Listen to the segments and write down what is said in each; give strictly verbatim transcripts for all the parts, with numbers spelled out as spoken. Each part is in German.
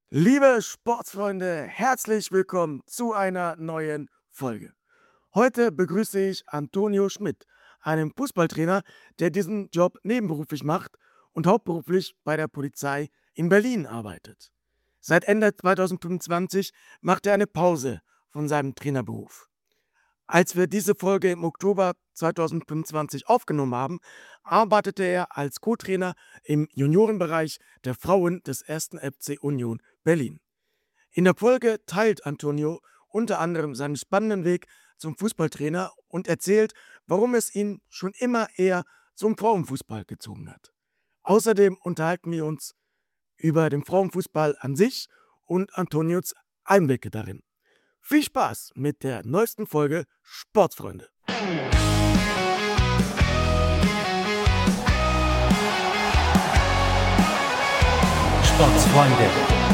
Liebe Sportsfreunde, herzlich willkommen zu einer neuen Folge. Heute begrüße ich Antonio Schmidt, einen Fußballtrainer, der diesen Job nebenberuflich macht und hauptberuflich bei der Polizei in Berlin arbeitet. Seit Ende zweitausendfünfundzwanzig macht er eine Pause von seinem Trainerberuf. Als wir diese Folge im Oktober zweitausendfünfundzwanzig aufgenommen haben, arbeitete er als Co-Trainer im Juniorenbereich der Frauen des ersten F C Union Berlin. In der Folge teilt Antonio unter anderem seinen spannenden Weg zum Fußballtrainer und erzählt, warum es ihn schon immer eher zum Frauenfußball gezogen hat. Außerdem unterhalten wir uns über den Frauenfußball an sich und Antonios Einblicke darin. Viel Spaß mit der neuesten Folge Sportsfreunde. Sportsfreunde.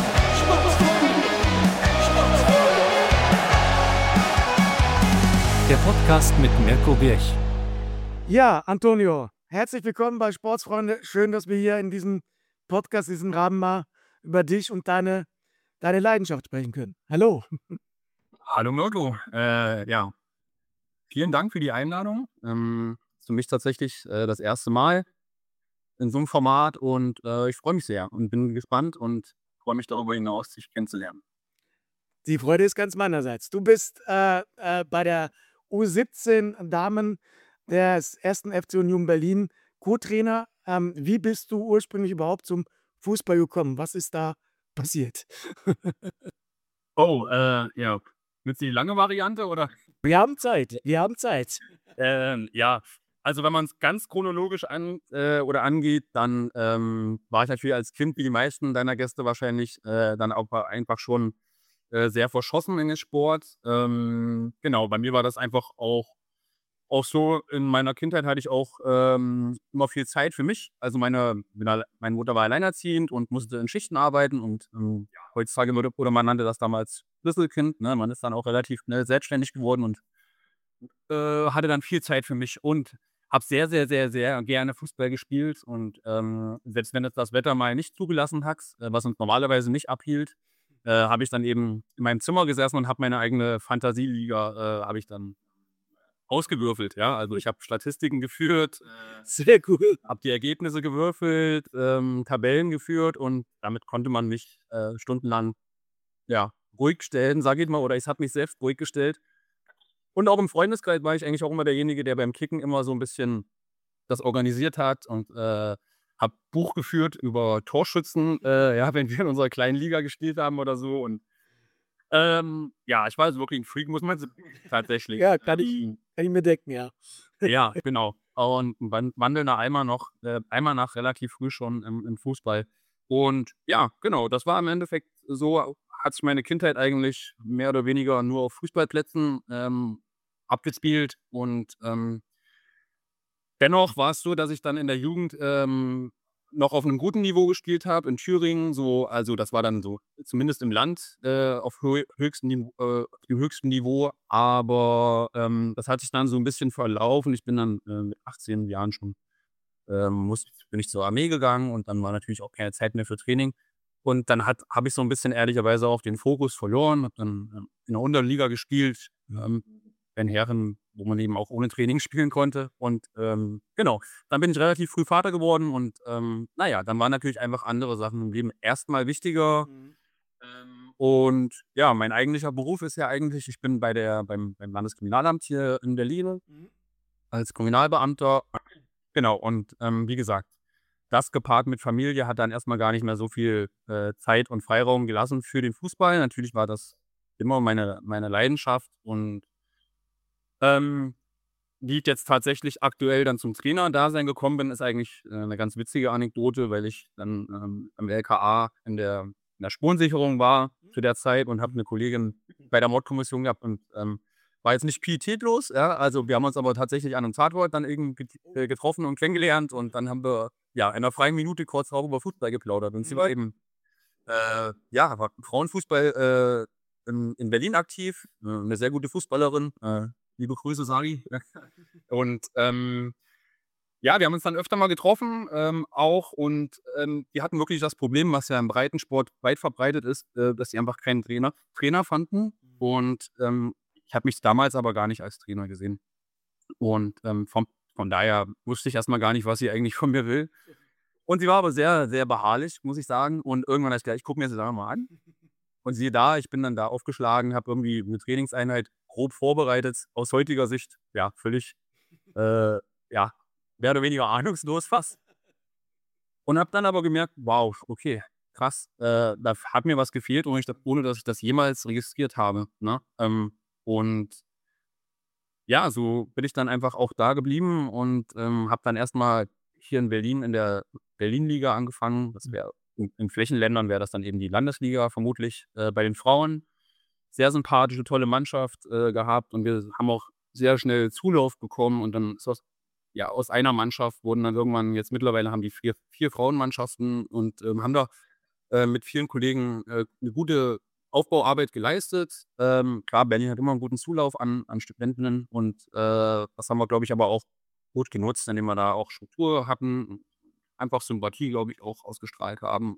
Der Podcast mit Mirko Birch. Ja, Antonio, herzlich willkommen bei Sportsfreunde. Schön, dass wir hier in diesem Podcast, diesem Rahmen mal über dich und deine, deine Leidenschaft sprechen können. Hallo. Hallo Mirko, äh, ja, vielen Dank für die Einladung. Ähm, ist für mich tatsächlich äh, das erste Mal in so einem Format und äh, ich freue mich sehr und bin gespannt und freue mich darüber hinaus, dich kennenzulernen. Die Freude ist ganz meinerseits. Du bist äh, äh, bei der U siebzehn Damen des ersten F C Union Berlin Co-Trainer. Ähm, wie bist du ursprünglich überhaupt zum Fußball gekommen? Was ist da passiert? Oh, äh, ja, willst du die lange Variante oder? Wir haben Zeit, wir haben Zeit. Ähm, ja, also wenn man es ganz chronologisch an äh, oder angeht, dann ähm, war ich natürlich als Kind, wie die meisten deiner Gäste wahrscheinlich, äh, dann auch einfach schon äh, sehr verschossen in den Sport. Ähm, genau, bei mir war das einfach auch auch so, in meiner Kindheit hatte ich auch ähm, immer viel Zeit für mich. Also meine bin alle meine Mutter war alleinerziehend und musste in Schichten arbeiten und, ähm, ja, heutzutage würde oder man nannte das damals Schlüsselkind, ne? Man ist dann auch relativ schnell selbstständig geworden und äh, hatte dann viel Zeit für mich und habe sehr, sehr, sehr, sehr gerne Fußball gespielt und, ähm, selbst wenn es das Wetter mal nicht zugelassen hat, äh, was uns normalerweise nicht abhielt, äh, habe ich dann eben in meinem Zimmer gesessen und habe meine eigene Fantasieliga, äh, habe ich dann ausgewürfelt, ja. Also, ich habe Statistiken geführt, äh, Sehr cool. habe die Ergebnisse gewürfelt, ähm, Tabellen geführt und damit konnte man mich, äh, stundenlang, ja, ruhig stellen, sage ich mal, oder es hat mich selbst ruhig gestellt. Und auch im Freundeskreis war ich eigentlich auch immer derjenige, der beim Kicken immer so 'n bisschen das organisiert hat und, äh, habe Buch geführt über Torschützen, äh, ja, wenn wir in unserer kleinen Liga gespielt haben oder so und, ähm, ja, ich war also wirklich 'n Freak, muss man s tatsächlich. Ja, kann ich, Ähm, kann ich mir denken, ja. ja, genau. Und 'n wan wandelnder Eimer noch äh, Eimer nach relativ früh schon im im Fußball. Und ja, genau, das war im Endeffekt so hat sich meine Kindheit eigentlich mehr oder weniger nur auf Fußballplätzen, ähm, abgespielt und, ähm dennoch war es so, dass ich dann in der Jugend, ähm, noch auf 'nem guten Niveau gespielt habe in Thüringen, so also, das war dann so zumindest im Land, äh, auf höh höchstem Niv äh, auf dem höchsten Niveau, aber, ähm, das hat sich dann so 'n bisschen verlaufen. Ich bin dann, äh, mit achtzehn Jahren schon, ähm, muss bin ich zur Armee gegangen und dann war natürlich auch keine Zeit mehr für Training. Und dann hat habe ich so 'n bisschen ehrlicherweise auch den Fokus verloren, habe dann, ähm, in der Unterliga gespielt, ähm, bei den Herren, wo man eben auch ohne Training spielen konnte. Und, ähm, genau, dann bin ich relativ früh Vater geworden und, ähm, na ja, dann waren natürlich einfach andere Sachen im Leben erst mal wichtiger. Mhm. Ähm, und ja, mein eigentlicher Beruf ist ja eigentlich ich bin bei der beim beim Landeskriminalamt hier in Berlin Mhm. als Kriminalbeamter. Genau, und, ähm, wie gesagt, das gepaart mit Familie hat dann erst mal gar nicht mehr so viel, äh, Zeit und Freiraum gelassen für den Fußball. Natürlich war das immer meine meine Leidenschaft und ähm, wie ich jetzt tatsächlich aktuell dann zum Trainerdasein gekommen bin, ist eigentlich, äh, 'ne ganz witzige Anekdote, weil ich dann, ähm, am L K A in der in der Spurensicherung war zu der Zeit und habe 'ne Kollegin bei der Mordkommission gehabt und, ähm, war jetzt nicht pietätlos, ja? Also, wir haben uns aber tatsächlich an 'nem Tatort dann eben get äh, getroffen und kennengelernt und dann haben wir, ja, in 'ner freien Minute kurz auch über Fußball geplaudert und sie war eben, äh, ja, war im Frauenfußball, äh, in in Berlin aktiv, äh, 'ne sehr gute Fußballerin, äh, liebe Grüße, Sagi. Und, ähm Ja, wir haben uns dann öfter mal getroffen, ähm, auch und, ähm, die hatten wirklich das Problem, was ja im Breitensport weit verbreitet ist, äh, dass sie einfach keinen Trainer Trainer fanden und, ähm, ich habe mich damals aber gar nicht als Trainer gesehen. Und, ähm, von von daher wusste ich erst mal gar nicht, was sie eigentlich von mir will. Und sie war aber sehr, sehr beharrlich, muss ich sagen. Und irgendwann habe ich gesagt: „Ich gucke mir das jetzt einfach mal an.“ Und siehe da, ich bin dann da aufgeschlagen, habe irgendwie 'ne Trainingseinheit grob vorbereitet, aus heutiger Sicht, ja, völlig, äh, ja, mehr oder weniger ahnungslos fast. Und habe dann aber gemerkt: „Wow, okay, krass, äh, da f hat mir was gefehlt, ohne ich das ohne dass ich das jemals registriert habe“, ne? Ähm, und ja, so bin ich dann einfach auch da geblieben und, ähm, habe dann erst mal hier in Berlin in der Berlinliga angefangen. Das wäre in in Flächenländern wäre das dann eben die Landesliga vermutlich, äh, bei den Frauen. Sehr sympathische, tolle Mannschaft, äh, gehabt und wir haben auch sehr schnell Zulauf bekommen und dann ist aus ja, aus einer Mannschaft wurden dann irgendwann jetzt mittlerweile haben die vier vier Frauenmannschaften und, ähm, haben da, äh, mit vielen Kollegen, äh, 'ne gute Aufbauarbeit geleistet. Ähm, klar, Berlin hat immer 'n guten Zulauf an an Studentinnen und, äh, das haben wir, glaube ich, aber auch gut genutzt, indem wir da auch Struktur hatten und einfach Sympathie, glaube ich, auch ausgestrahlt haben.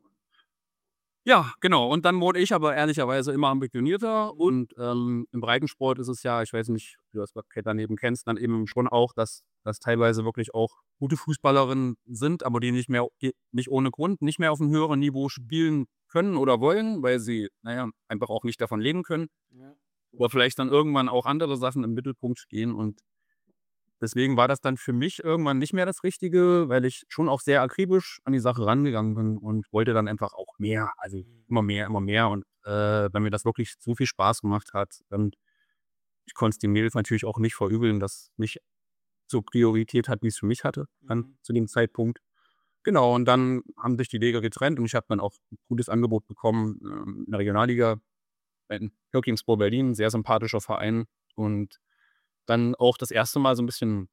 Ja, genau. Und dann wurde ich aber ehrlicherweise immer ambitionierter und, ähm, im Breitensport ist es ja ich weiß nicht, ob du das Parkett daneben kennst, dann eben schon auch, dass dass teilweise wirklich auch gute Fußballerinnen sind, aber die nicht mehr die nicht ohne Grund nicht mehr auf'm höheren Niveau spielen können oder wollen, weil sie, na ja, einfach auch nicht davon leben können. Ja. Oder vielleicht dann irgendwann auch andere Sachen im Mittelpunkt stehen und deswegen war das dann für mich irgendwann nicht mehr das Richtige, weil ich schon auch sehr akribisch an die Sache rangegangen bin und wollte dann einfach auch mehr, also Mhm. immer mehr, immer mehr und, äh, weil mir das wirklich so viel Spaß gemacht hat, und ich konnte es den Mädels natürlich auch nicht verübeln, dass nicht so Priorität hat, wie es für mich hatte dann Mhm. zu dem Zeitpunkt. Genau, und dann haben sich die Wege getrennt und ich habe dann auch 'n gutes Angebot bekommen, ähm, in der Regionalliga bei Hürkingspor Berlin, sehr sympathischer Verein und dann auch das erste Mal so 'n bisschen,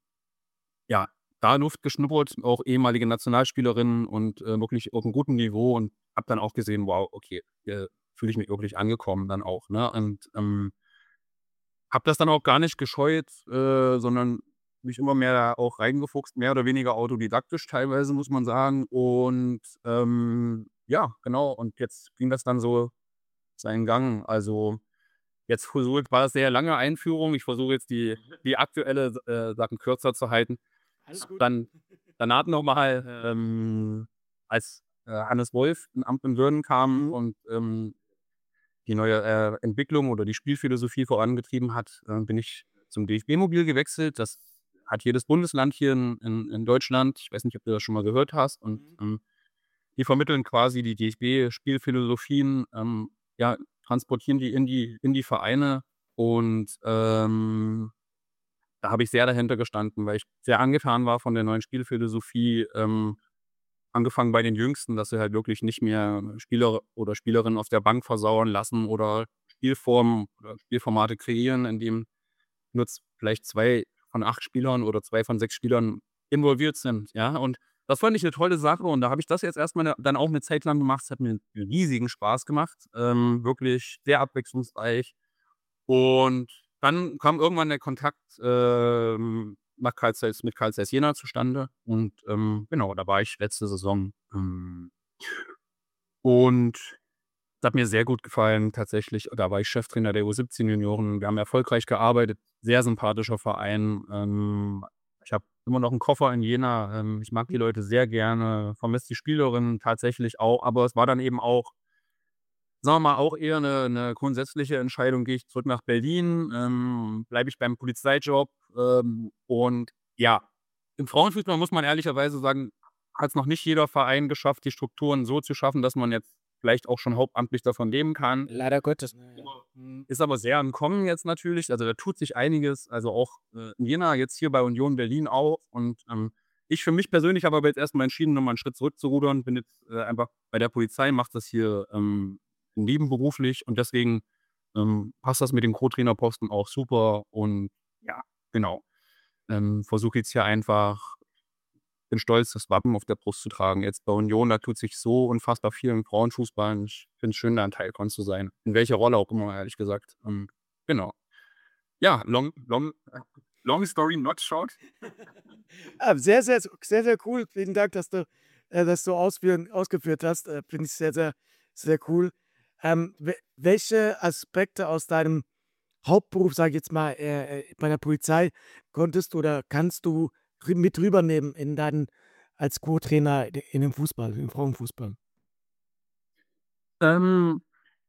ja, da Luft geschnuppert, auch ehemalige Nationalspielerinnen und, äh, wirklich auf'm guten Niveau und habe dann auch gesehen: „Wow, okay, hier fühle ich mich wirklich angekommen dann auch“, ne? Und, ähm habe das dann auch gar nicht gescheut, äh, sondern mich immer mehr da auch reingefuchst, mehr oder weniger autodidaktisch teilweise, muss man sagen. Und, ähm, ja, genau. Und jetzt ging das dann so seinen Gang. Also, jetzt versuche war das sehr lange Einführung. Ich versuche jetzt die die aktuelle, S äh, Sachen kürzer zu halten. Alles gut. Dann danach noch mal, ähm, als, äh, Hannes Wolf in Amt und Würden kam und, ähm, die neue, äh, Entwicklung oder die Spielphilosophie vorangetrieben hat, äh, bin ich zum DFB-Mobil gewechselt. Das hat jedes Bundesland hier in in in Deutschland. Ich weiß nicht, ob du das schon mal gehört hast und, Mhm. ähm, die vermitteln quasi die DFB-Spielphilosophien, ähm, ja, transportieren die in die in die Vereine und, ähm, da habe ich sehr dahinter gestanden, weil ich sehr angetan war von der neuen Spielphilosophie, ähm, angefangen bei den Jüngsten, dass sie halt wirklich nicht mehr Spieler oder Spielerinnen auf der Bank versauern lassen oder Spielformen oder Spielformate kreieren, in dem nur z vielleicht zwei von acht Spielern oder zwei von sechs Spielern involviert sind, ja? Und das fand ich 'ne tolle Sache und da habe ich das jetzt erst mal 'ne dann auch 'ne Zeit lang gemacht. Es hat mir riesigen Spaß gemacht, ähm, wirklich sehr abwechslungsreich. Und dann kam irgendwann der Kontakt, ähm, nach Carl Zeiss mit Carl Zeiss Jena zustande und, ähm, genau, da war ich letzte Saison, ähm und das hat mir sehr gut gefallen tatsächlich. Da war ich Cheftrainer der U siebzehn Junioren. Wir haben erfolgreich gearbeitet, sehr sympathischer Verein. Ähm, ich habe immer noch 'n Koffer in Jena. Ähm, ich mag die Leute sehr gerne, vermisse die Spielerinnen tatsächlich auch, aber es war dann eben auch sagen wir mal, auch eher 'ne 'ne grundsätzliche Entscheidung: „Gehe ich zurück nach Berlin? Ähm, bleibe ich beim Polizeijob?“ Ähm, und ja, im Frauenfußball muss man ehrlicherweise sagen, hat's noch nicht jeder Verein geschafft, die Strukturen so zu schaffen, dass man jetzt vielleicht auch schon hauptamtlich davon leben kann. Leider Gottes, ne, ja. Mhm. Ist aber sehr am Kommen jetzt natürlich. Also, da tut sich einiges, also auch, äh, in Jena, jetzt hier bei Union Berlin auch. Und, ähm, ich für mich persönlich habe aber jetzt erst mal entschieden, noch mal 'n Schritt zurückzurudern. Bin jetzt, äh, einfach bei der Polizei, mache das hier, ähm, nebenberuflich und deswegen, ähm, passt das mit dem Co-Trainerposten auch super und ja, genau. Ähm, versuche jetzt hier einfach bin stolz, das Wappen auf der Brust zu tragen. Jetzt bei Union, da tut sich so unfassbar viel im Frauenfußball und ich finde es schön, da 'n Teil von zu sein. In welcher Rolle auch immer, ehrlich gesagt. Ähm, genau. Ja, long long long story not short. Ah, sehr, sehr, sehr, sehr cool. Vielen Dank, dass du äh, das so ausführen, ausgeführt hast. Äh, Finde ich sehr, sehr, sehr cool. Ähm, we- welche Aspekte aus deinem Hauptberuf, sage ich jetzt mal, äh, äh, bei der Polizei konntest du oder kannst du rü- mit rübernehmen in deinen als Co-Trainer in in dem Fußball, im Frauenfußball? Ähm,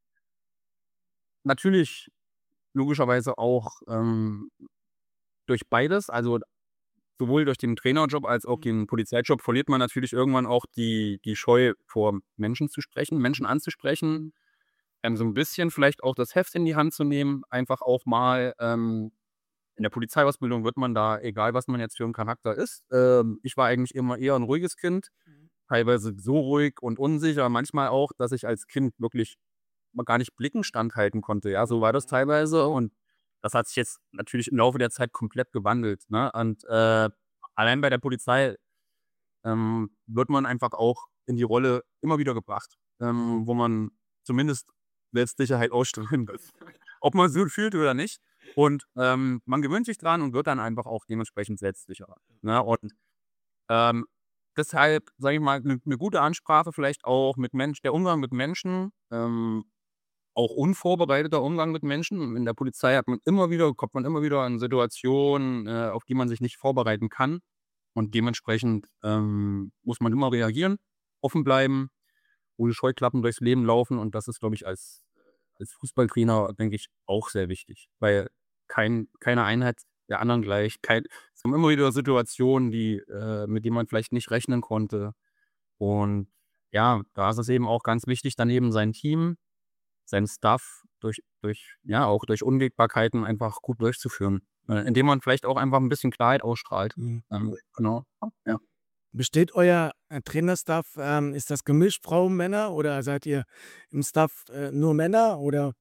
natürlich logischerweise auch ähm, durch beides, also sowohl durch den Trainerjob als auch den Polizeijob verliert man natürlich irgendwann auch die die Scheu, vor Menschen zu sprechen, Menschen anzusprechen, ähm, so ein bisschen vielleicht auch das Heft in die Hand zu nehmen, einfach auch mal ähm, in der Polizeiausbildung wird man da, egal was man jetzt für 'n Charakter ist ähm, ich war eigentlich immer eher 'n ruhiges Kind, teilweise so ruhig und unsicher, manchmal auch, dass ich als Kind wirklich mal gar nicht Blicken standhalten konnte, ja, so war das teilweise und das hat sich jetzt natürlich im Laufe der Zeit komplett gewandelt, ne? Und, äh, allein bei der Polizei, ähm, wird man einfach auch in die Rolle immer wieder gebracht, ähm, wo man zumindest Selbstsicherheit ausstrahlen muss, ob man so fühlt oder nicht. Und, ähm, man gewöhnt sich dran und wird dann einfach auch dementsprechend selbstsicherer, ne? Und, ähm, deshalb, sage ich mal, 'ne 'ne gute Ansprache vielleicht auch mit Mensch der Umgang mit Menschen, ähm auch unvorbereiteter Umgang mit Menschen. In der Polizei hat man immer wieder kommt man immer wieder in Situationen, äh, auf die man sich nicht vorbereiten kann. Und dementsprechend, ähm, muss man immer reagieren, offen bleiben, ohne Scheuklappen durchs Leben laufen. Und das ist, glaube ich, als als Fußballtrainer, denke ich, auch sehr wichtig, weil kein keine Einheit der anderen gleich. Kein Es kommen immer wieder Situationen, die äh, mit denen man vielleicht nicht rechnen konnte. Und ja, da ist es eben auch ganz wichtig, dann eben sein Team seinen Stuff durch durch ja, auch durch Unwägbarkeiten einfach gut durchzuführen, äh, indem man vielleicht auch einfach 'n bisschen Klarheit ausstrahlt. Mhm. Ähm, genau, ja. Besteht euer äh, Trainerstaff, ähm, ist das gemischt, Frauen, Männer oder seid ihr im Staff äh, nur Männer oder?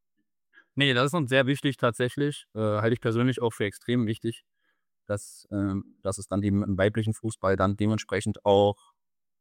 Ne, das ist uns sehr wichtig tatsächlich, äh, halte ich persönlich auch für extrem wichtig, dass ähm, dass es dann eben im weiblichen Fußball dann dementsprechend auch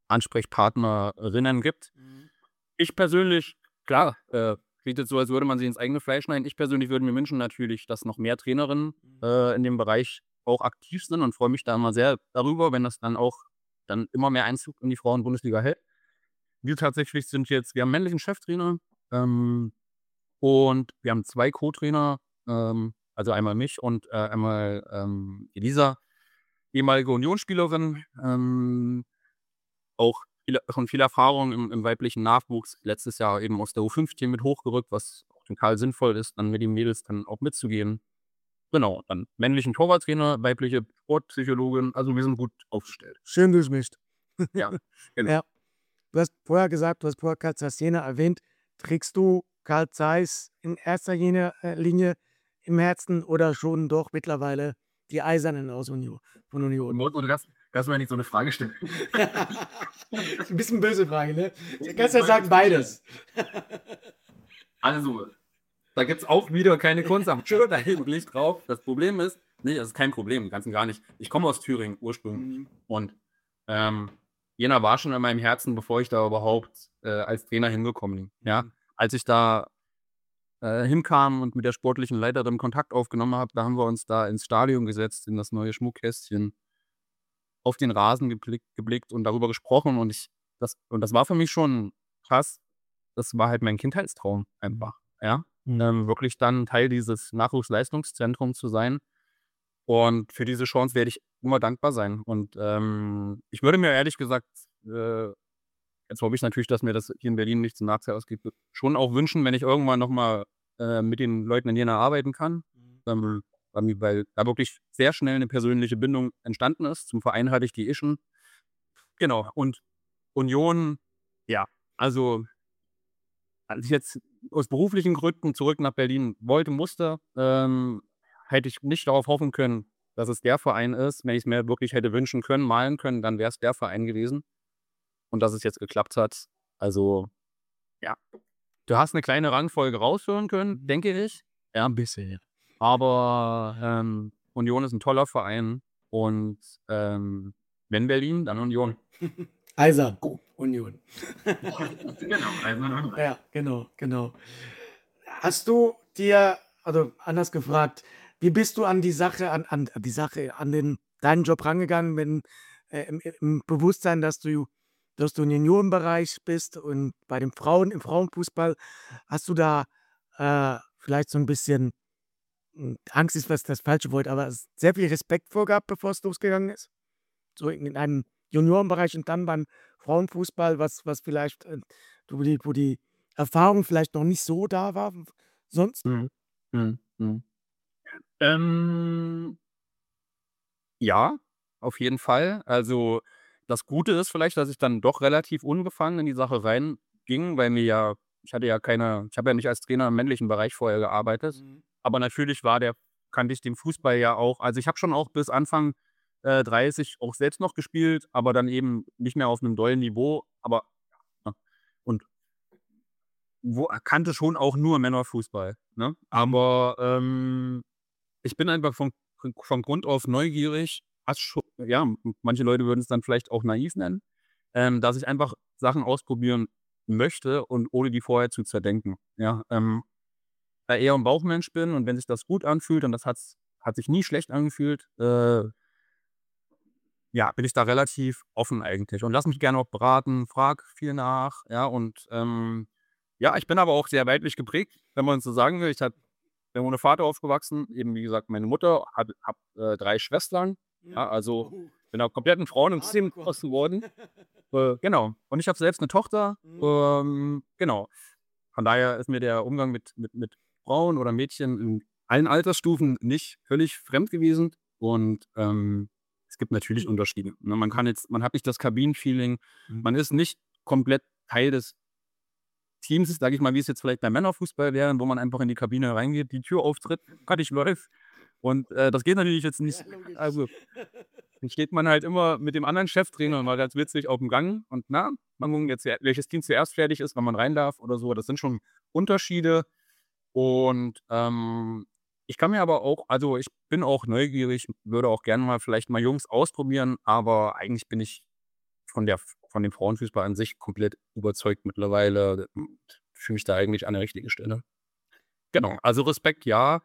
Ansprechpartnerinnen gibt. Mhm. Ich persönlich, klar, äh, klingt jetzt so, als würde man sich ins eigene Fleisch schneiden. Ich persönlich würde mir wünschen natürlich, dass noch mehr Trainerinnen, Mhm. äh, in dem Bereich auch aktiv sind und freue mich da immer sehr darüber, wenn das dann auch dann immer mehr Einzug in die Frauenbundesliga hält. Wir tatsächlich sind jetzt wir haben 'n männlichen Cheftrainer, ähm, und wir haben zwei Co-Trainer, ähm, also einmal mich und, äh, einmal, ähm, Elisa, ehemalige Unionsspielerin, ähm auch viel schon viel Erfahrung im im weiblichen Nachwuchs. Letztes Jahr eben aus der U fünfzehn mit hochgerückt, was auch total sinnvoll ist, dann mit den Mädels dann auch mitzugehen. Genau, dann männlichen Torwarttrainer, weibliche Sportpsychologin, also wir sind gut aufgestellt. Schön durchmischt. Ja, genau. Ja. Du hast vorher gesagt, du hast vorher Carl Zeiss Jena erwähnt. Trägst du Carl Zeiss in erster Linie, äh, Linie im Herzen oder schon doch mittlerweile die Eisernen aus Union, von Union? Oder das kannst du mir nicht so 'ne Frage stellen. Ist 'n bisschen böse Frage, ne? Du Ich kannst ja sagen beides. Also, da gibt's auch wieder keine Kunst am Schirm, da eigentlich drauf. Das Problem ist ne, das ist kein Problem, ganz und gar nicht. Ich komme aus Thüringen ursprünglich Mhm. und, ähm, Jena war schon in meinem Herzen, bevor ich da überhaupt, äh, als Trainer hingekommen bin, ja? Mhm. Als ich da, äh, hinkam und mit der sportlichen Leiterin Kontakt aufgenommen habe, da haben wir uns da ins Stadion gesetzt, in das neue Schmuckkästchen, auf den Rasen geblickt geblickt und darüber gesprochen und ich das und das war für mich schon krass. Das war halt mein Kindheitstraum Mhm. einfach, ja? Mhm. Ähm, wirklich dann Teil dieses Nachwuchsleistungszentrums zu sein. Und für diese Chance werde ich immer dankbar sein. Und, ähm, ich würde mir ehrlich gesagt, äh, jetzt hoffe ich natürlich, dass mir das hier in Berlin nicht zum Nachteil ausgeht, schon auch wünschen, wenn ich irgendwann noch mal, äh, mit den Leuten in Jena arbeiten kann, Mhm. ähm, weil weil da wirklich sehr schnell 'ne persönliche Bindung entstanden ist. Zum Verein hatte ich die eh schon. Genau. Und Union, ja, also als ich jetzt aus beruflichen Gründen zurück nach Berlin wollte musste, ähm, hätte ich nicht darauf hoffen können, dass es der Verein ist. Wenn ich's mir wirklich hätte wünschen können, malen können, dann wäre es der Verein gewesen. Und dass es jetzt geklappt hat, also, ja. Du hast 'ne kleine Rangfolge raushören können, Mhm. denke ich, ja. Ein bisschen, ja. Aber, ähm, Union ist 'n toller Verein und, ähm, wenn Berlin, dann Union. Eisern, Union. Genau, Eiserner. Ja, genau, genau. Hast du dir also anders gefragt, Wie bist du an die Sache, an, an die Sache, an den, deinen Job rangegangen, wenn äh, im, im Bewusstsein, dass du, dass du im Juniorenbereich bist und bei den Frauen im Frauenfußball, hast du da äh, vielleicht so ein bisschen, hm, Angst ist was das falsche Wort, aber sehr viel Respekt vor gehabt, bevor es losgegangen ist? So in, in einem Juniorenbereich und dann beim Frauenfußball, was, was vielleicht, äh, wo die, wo die Erfahrung vielleicht noch nicht so da war sonst? Mhm. Mhm. Mhm. Ähm, ja, auf jeden Fall. Also, das Gute ist vielleicht, dass ich dann doch relativ unbefangen in die Sache reinging, weil mir ja ich hatte ja keine ich habe ja nicht als Trainer im männlichen Bereich vorher gearbeitet, Mhm. aber natürlich war der kannte ich den Fußball ja auch. Also, ich habe schon auch bis Anfang, äh, dreißig auch selbst noch gespielt, aber dann eben nicht mehr auf 'nem dollen Niveau, aber ja, und wo kannte schon auch nur Männerfußball, ne? Aber, ähm, ich bin einfach von von von Grund auf neugierig, fast scho ja, m manche Leute würden es dann vielleicht auch naiv nennen, ähm, dass ich einfach Sachen ausprobieren möchte und ohne die vorher zu zerdenken, ja? Ähm, da eher 'n Bauchmensch bin und wenn sich das gut anfühlt und das hat's hat sich nie schlecht angefühlt, äh, ja, bin ich da relativ offen eigentlich und lasse mich gerne auch beraten, frage viel nach, ja, und, ähm, ja, ich bin aber auch sehr weiblich geprägt, wenn man so sagen will. Ich habe bin ohne Vater aufgewachsen, eben wie gesagt, meine Mutter, habe habe, äh, drei Schwestern, Mhm. ja, also Oh, bin da komplett 'n Frauensystem hardcore. groß geworden. Äh, genau. Und ich habe selbst 'ne Tochter, Mhm. ähm, genau. Von daher ist mir der Umgang mit mit mit Frauen oder Mädchen in allen Altersstufen nicht völlig fremd gewesen und, ähm, es gibt natürlich Unterschiede, ne? Man kann jetzt man hat nicht das Kabinenfeeling, Mhm. man ist nicht komplett Teil des Teams, sage ich mal, wie es jetzt vielleicht beim Männerfußball wäre, wo man einfach in die Kabine reingeht, die Tür auftritt, fertig, läuft. Und, äh, das geht natürlich jetzt Ja, nicht. logisch. Also, dann steht man halt immer mit dem anderen Cheftrainer mal ganz witzig aufm Gang und, na, mal gucken jetzt, wer welches Team zuerst fertig ist, wann man rein darf oder so. Das sind schon Unterschiede. Und, ähm, ich kann mir aber auch also, ich bin auch neugierig, würde auch gerne mal vielleicht mal Jungs ausprobieren, aber eigentlich bin ich von der von dem Frauenfußball an sich komplett überzeugt mittlerweile und fühle mich da eigentlich an der richtigen Stelle. Genau, also Respekt ja,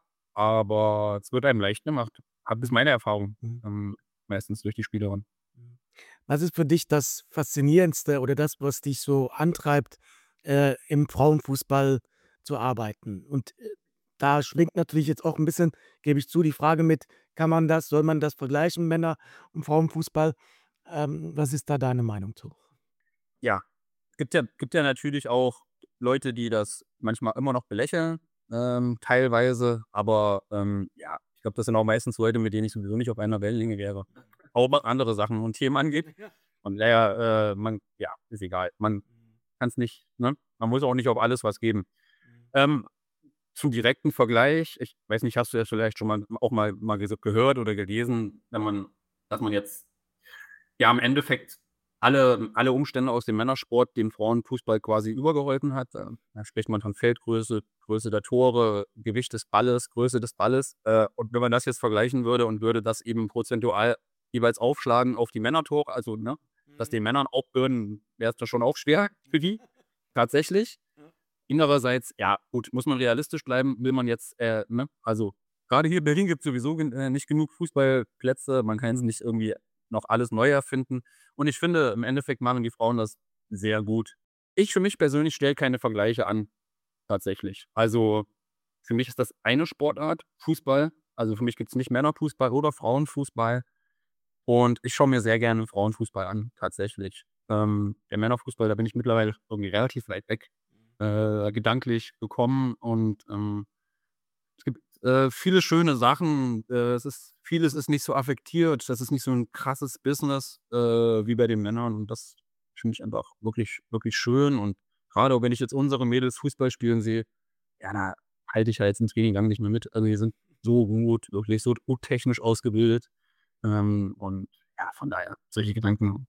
aber es wird einem leicht gemacht. Habe ist meine Erfahrung, Mhm. ähm, meistens durch die Spielerin. Mhm. Was ist für dich das Faszinierendste oder das, was dich so antreibt, äh, im Frauenfußball zu arbeiten? Und, äh, da schwingt natürlich jetzt auch ein bisschen, gebe ich zu, die Frage mit: Kann man das soll man das vergleichen, Männer und Frauenfußball? Ähm, was ist da deine Meinung zu? Ja, gibt ja gibt ja natürlich auch Leute, die das manchmal immer noch belächeln, ähm, teilweise, aber, ähm, ja, ich glaube, das sind auch meistens Leute, mit denen ich sowieso nicht auf einer Wellenlänge wäre. Auch was andere Sachen und Themen angeht. Ja. Von daher, äh, man ja, ist egal. Man kann's nicht ne? Man muss auch nicht auf alles was geben. Ähm, zum direkten Vergleich, ich weiß nicht, hast du das vielleicht schon mal auch mal mal ges gehört oder gelesen, wenn man dass man jetzt ja im Endeffekt alle alle Umstände aus dem Männersport dem Frauenfußball quasi übergeholfen hat. Ähm, da spricht man von Feldgröße, Größe der Tore, Gewicht des Balles, Größe des Balles. Äh, und wenn man das jetzt vergleichen würde und würde das eben prozentual jeweils aufschlagen auf die Männertore, also, ne, das Mhm. den Männern aufbürden, wäre es da schon auch schwer für die, tatsächlich. Ja. Andererseits, ja, gut, muss man realistisch bleiben, will man jetzt, äh, ne, also gerade hier in Berlin gibt's sowieso gen äh, nicht genug Fußballplätze. Man kann jetzt nicht irgendwie noch alles neu erfinden. Und ich finde, im Endeffekt machen die Frauen das sehr gut. Ich für mich persönlich stelle keine Vergleiche an, tatsächlich. Also, für mich ist das eine Sportart, Fußball. Also, für mich gibt's nicht Männerfußball oder Frauenfußball. Und ich schaue mir sehr gerne Frauenfußball an, tatsächlich. Ähm, der Männerfußball, da bin ich mittlerweile irgendwie relativ weit weg, äh, gedanklich gekommen und, ähm, es gibt, äh, viele schöne Sachen. Äh, es ist vieles ist nicht so affektiert. Das ist nicht so 'n krasses Business, äh, wie bei den Männern und das finde ich einfach wirklich, wirklich schön und grade auch wenn ich jetzt unsere Mädels Fußball spielen sehe, ja, da halte ich ja jetzt im Training lang nicht mehr mit. Also, die sind so gut, wirklich so gut technisch ausgebildet. Ähm, und ja, von daher, solche Gedanken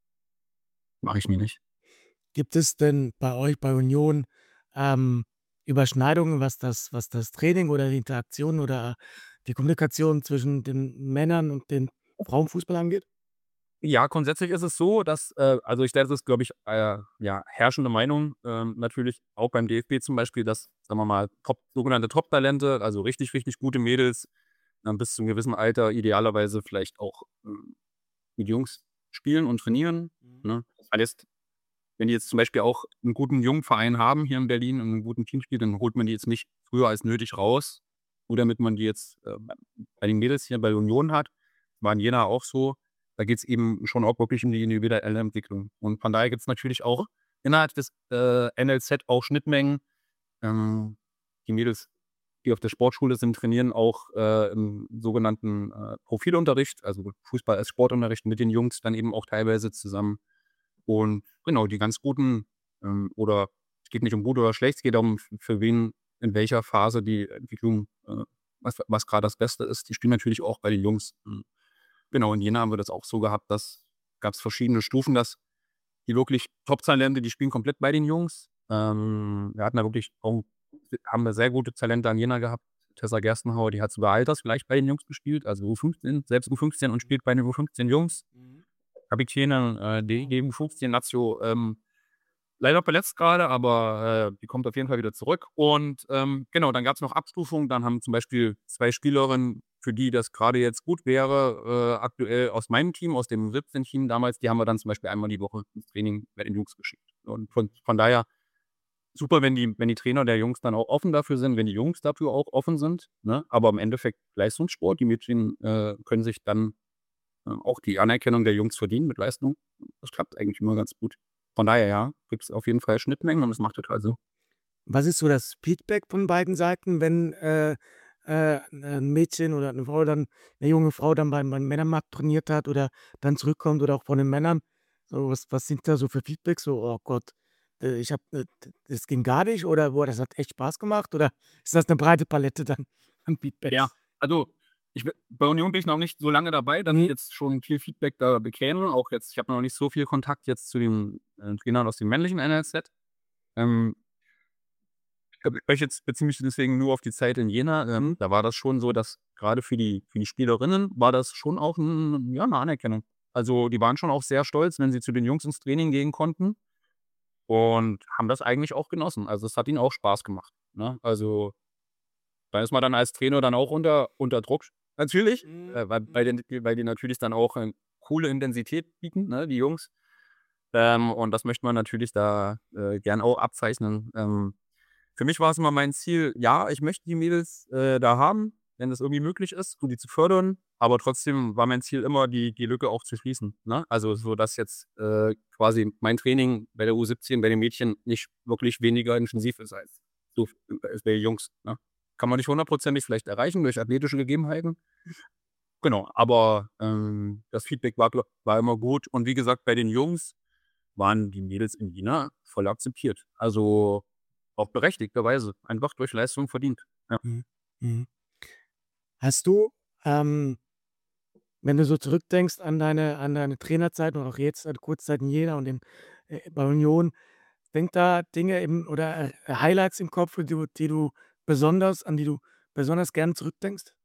mache ich mir nicht. Gibt es denn bei euch bei Union, ähm, Überschneidungen, was das was das Training oder die Interaktion oder die Kommunikation zwischen den Männern und den Frauenfußball angeht? Ja, grundsätzlich ist es so, dass, äh also, ich das ist, glaube ich, äh, ja, herrschende Meinung, ähm, natürlich auch beim D F B zum Beispiel, dass, sagen wir mal, Top sogenannte Top-Talente, also richtig, richtig gute Mädels dann bis zu einem gewissen Alter idealerweise vielleicht auch ähm, mit Jungs spielen und trainieren. Ne? Das heißt, wenn die jetzt zum Beispiel auch einen guten Jungverein haben hier in Berlin und einen guten Teamspiel, dann holt man die jetzt nicht früher als nötig raus, nur damit man die jetzt äh, bei den Mädels hier bei Union hat. War in Jena auch so. Da geht es eben schon auch wirklich um die individuelle Entwicklung. Und von daher gibt es natürlich auch innerhalb des äh, N L Z auch Schnittmengen. Ähm, die Mädels, die auf der Sportschule sind, trainieren auch äh, im sogenannten äh, Profilunterricht, also Fußball als Sportunterricht mit den Jungs dann eben auch teilweise zusammen. Und genau, die ganz guten, ähm, oder es geht nicht um gut oder schlecht, es geht darum, f- für wen in welcher Phase die Entwicklung, äh, was, was gerade das Beste ist. Die spielen natürlich auch bei den Jungs. Ähm, Genau, in Jena haben wir das auch so gehabt, dass gab es verschiedene Stufen, dass die wirklich Top-Talente, die spielen komplett bei den Jungs. Ähm, wir hatten da wirklich auch, haben wir sehr gute Talente an Jena gehabt. Tessa Gerstenhauer, die hat sogar altersgleich bei den Jungs gespielt, also U fünfzehn, selbst U fünfzehn und spielt bei den U fünfzehn Jungs. Kapitänin, äh, die U fünfzehn Nazio, ähm, leider verletzt gerade, aber äh, die kommt auf jeden Fall wieder zurück. Und ähm, genau, dann gab es noch Abstufungen. Dann haben zum Beispiel zwei Spielerinnen, für die das gerade jetzt gut wäre, äh, aktuell aus meinem Team, aus dem siebzehn-Team damals, die haben wir dann zum Beispiel einmal die Woche ins Training bei den Jungs geschickt. Und von, von daher super, wenn die, wenn die Trainer der Jungs dann auch offen dafür sind, wenn die Jungs dafür auch offen sind. Ne? Aber im Endeffekt Leistungssport, die Mädchen äh, können sich dann äh, auch die Anerkennung der Jungs verdienen mit Leistung. Das klappt eigentlich immer ganz gut. Von daher, ja, gibt es auf jeden Fall Schnittmengen und es macht total Sinn. Was ist so das Feedback von beiden Seiten, wenn äh, äh, 'n Mädchen oder eine Frau dann 'ne junge Frau dann beim beim Männermarkt trainiert hat oder dann zurückkommt oder auch von den Männern? So, was was sind da so für Feedbacks? So: „Oh Gott, äh, ich habe äh, d das ging gar nicht“ oder: „Boah, das hat echt Spaß gemacht“ oder ist das eine breite Palette dann an Ja, Feedbacks? also ich bi bei Union bin ich noch nicht so lange dabei, dass ich Mhm. jetzt schon viel Feedback da bekäme. Auch jetzt, ich habe noch nicht so viel Kontakt jetzt zu den äh, Trainern aus dem männlichen N L Z. Ähm, ich spreche jetzt beziehe mich deswegen nur auf die Zeit in Jena. Ähm, Mhm. da war das schon so, dass gerade für die für die Spielerinnen war das schon auch 'n ja, 'ne Anerkennung. Also, die waren schon auch sehr stolz, wenn sie zu den Jungs ins Training gehen konnten und haben das eigentlich auch genossen. Also, es hat ihnen auch Spaß gemacht, ne? Also, da ist man dann als Trainer dann auch unter unter Druck natürlich, Mhm. äh, weil weil Mhm. die weil die natürlich dann auch, ähm, coole Intensität bieten, ne, die Jungs. Ähm, und das möchte man natürlich da, äh, gern auch abzeichnen. Ähm, für mich war es immer mein Ziel, ja, ich möchte die Mädels, äh, da haben, wenn das irgendwie möglich ist, um die zu fördern, aber trotzdem war mein Ziel immer, die die Lücke auch zu schließen, ne? Also, so dass jetzt, äh, quasi mein Training bei der U siebzehn bei den Mädchen nicht wirklich weniger intensiv ist als so als bei den Jungs, ne? Kann man nicht hundertprozentig vielleicht erreichen durch athletische Gegebenheiten. Genau, aber, ähm, das Feedback war gl war immer gut. Und wie gesagt, bei den Jungs waren die Mädels in Jena voll akzeptiert. Also, auch berechtigterweise, einfach durch Leistung verdient. Ja. Mhm. Mhm. Hast du, ähm, wenn du so zurückdenkst an deine an deine Trainerzeit und auch jetzt seit Kurzzeit in Jena und in äh, bei Union, sind da Dinge im oder, äh, Highlights im Kopf, die du die du besonders an die du besonders gern zurückdenkst?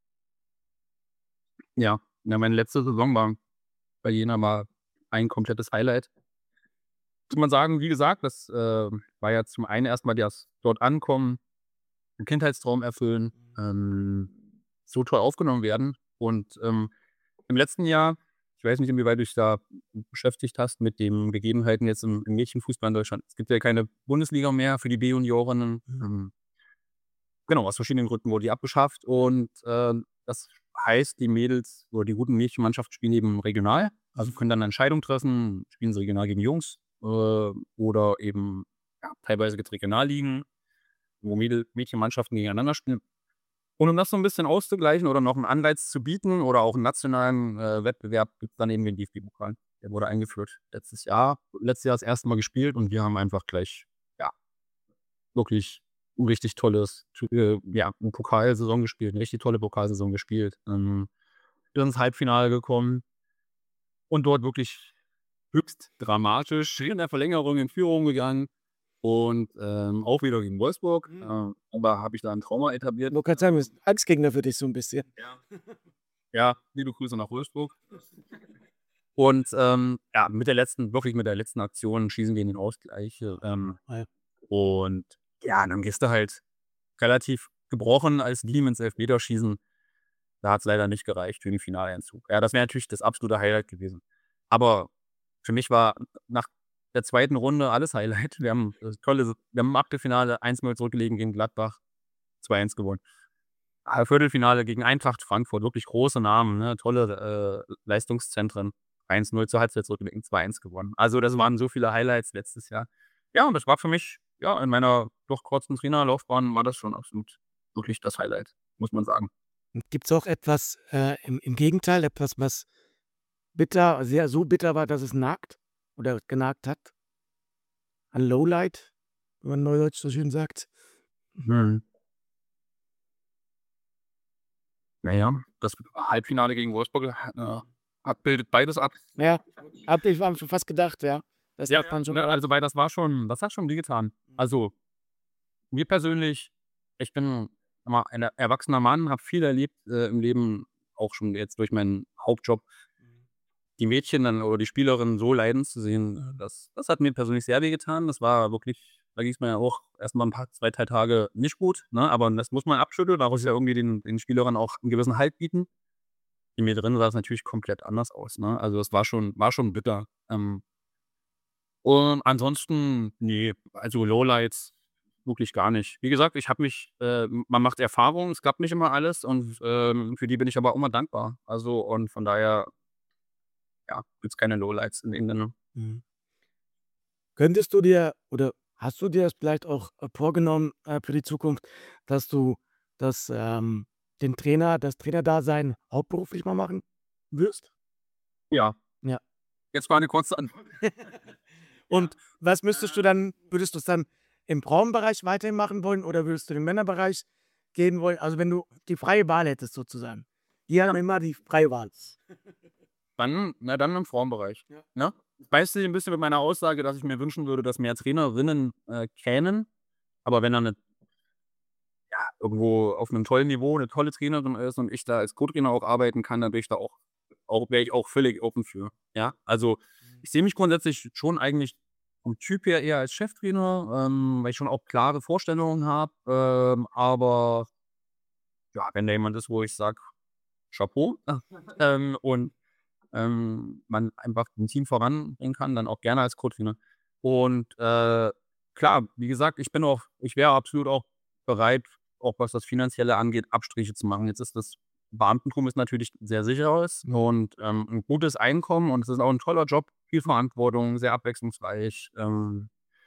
Ja. Ja, meine letzte Saison war bei Jena war ein komplettes Highlight. Muss man sagen, wie gesagt, das, ähm, war ja zum einen erst mal das dort ankommen, 'n Kindheitstraum erfüllen, ähm, so toll aufgenommen werden. Und, ähm, im letzten Jahr, ich weiß nicht, inwieweit du dich da beschäftigt hast mit den Gegebenheiten jetzt im im Mädchenfußball in Deutschland. Es gibt ja keine Bundesliga mehr für die B-Juniorinnen. Mhm. Ähm, genau, aus verschiedenen Gründen wurde die abgeschafft und, ähm, das heißt, die Mädels oder die guten Mädchenmannschaften spielen eben regional, also können dann 'ne Entscheidung treffen, spielen sie regional gegen Jungs, äh, oder eben, ja, teilweise gibt's Regionalligen, wo Mädel Mädchenmannschaften gegeneinander spielen. Und um das so 'n bisschen auszugleichen oder noch 'n Anreiz zu bieten oder auch 'n nationalen, äh, Wettbewerb, gibt's dann eben den D F B-Pokal. Der wurde eingeführt letztes Jahr letztes Jahr das erste Mal gespielt und wir haben einfach gleich, ja, wirklich 'n richtig tolles tu äh, ja, 'ne Pokalsaison gespielt, 'ne richtig tolle Pokalsaison gespielt. Ähm, sind ins Halbfinale gekommen und dort wirklich höchst dramatisch in der Verlängerung in Führung gegangen und, ähm, auch wieder gegen Wolfsburg. Mhm. Äh, aber habe ich da 'n Trauma etabliert. Wollte grad sagen, wir sind Angstgegner für dich so 'n bisschen. Ja. Ja, liebe Grüße nach Wolfsburg. Und, ähm, ja, mit der letzten wirklich mit der letzten Aktion schießen wir in den Ausgleich, ähm, Ah ja. und ja, dann gehst du halt relativ gebrochen als Team ins Elfmeterschießen. Da hat es leider nicht gereicht für den Finaleinzug. Ja, das wäre natürlich das absolute Highlight gewesen. Aber für mich war nach der zweiten Runde alles Highlight. Wir haben äh, tolle, wir haben im Achtelfinale eins null zurückgelegen gegen Gladbach, zwei eins gewonnen. Ah, Viertelfinale gegen Eintracht Frankfurt, wirklich große Namen, ne? Tolle äh, Leistungszentren. eins null zur Halbzeit zurückgelegen, zwei eins gewonnen. Also das waren so viele Highlights letztes Jahr. Ja, und das war für mich, ja, in meiner doch kurzen Trainerlaufbahn war das schon absolut wirklich das Highlight, muss man sagen. Gibt es auch etwas äh, im, im Gegenteil, etwas, was bitter, sehr so bitter war, dass es nagt oder genagt hat? Ein Lowlight, wie man neudeutsch so schön sagt. Mhm. Naja, das Halbfinale gegen Wolfsburg äh, hat, bildet beides ab. Ja, hab ich mir schon fast gedacht, ja. Das Ja, hat man schon. ne, also weil das war schon, das hat schon wehgetan. Also mir persönlich, ich bin immer ein erwachsener Mann, habe viel erlebt äh, im Leben, auch schon jetzt durch meinen Hauptjob. Die Mädchen dann oder die Spielerinnen so leiden zu sehen, das, das hat mir persönlich sehr wehgetan. Das war wirklich, da ging es mir ja auch erstmal ein paar, zwei, drei Tage nicht gut, ne? Aber das muss man abschütteln, da muss ich ja irgendwie den, den Spielerinnen auch einen gewissen Halt bieten. In mir drin sah es natürlich komplett anders aus, ne? Also es war schon, war schon bitter. Ähm, und ansonsten, nee, also Lowlights wirklich gar nicht. Wie gesagt, ich habe mich, äh, man macht Erfahrungen, es klappt nicht immer alles und ähm, für die bin ich aber auch immer dankbar. Also und von daher, ja, gibt es keine Lowlights in dem Sinne. Mhm. Könntest du dir oder hast du dir das vielleicht auch äh, vorgenommen äh, für die Zukunft, dass du das, ähm, den Trainer, das Trainerdasein hauptberuflich mal machen wirst? Ja, Ja. jetzt war eine kurze Antwort. Und was müsstest du dann, würdest du es dann im Frauenbereich weiterhin machen wollen oder würdest du in den Männerbereich gehen wollen? Also wenn du die freie Wahl hättest sozusagen. Die haben immer die freie Wahl. Dann, na dann im Frauenbereich. Ja. Ne? Beißt sich ein bisschen mit meiner Aussage, dass ich mir wünschen würde, dass mehr Trainerinnen äh, kämen. Aber wenn dann eine, ja, irgendwo auf einem tollen Niveau eine tolle Trainerin ist und ich da als Co-Trainer auch arbeiten kann, dann bin ich da auch, auch wäre ich auch völlig open für. Ja, also ich sehe mich grundsätzlich schon eigentlich vom Typ her eher als Cheftrainer, ähm, weil ich schon auch klare Vorstellungen habe. Ähm, aber ja, wenn da jemand ist, wo ich sage, Chapeau, ähm, und ähm, man einfach ein Team voranbringen kann, dann auch gerne als Co-Trainer. Und äh, klar, wie gesagt, ich bin auch, ich wäre absolut auch bereit, auch was das Finanzielle angeht, Abstriche zu machen. Jetzt ist das Beamtentum ist natürlich sehr sicheres und ähm, ein gutes Einkommen und es ist auch ein toller Job, viel Verantwortung, sehr abwechslungsreich. Ähm,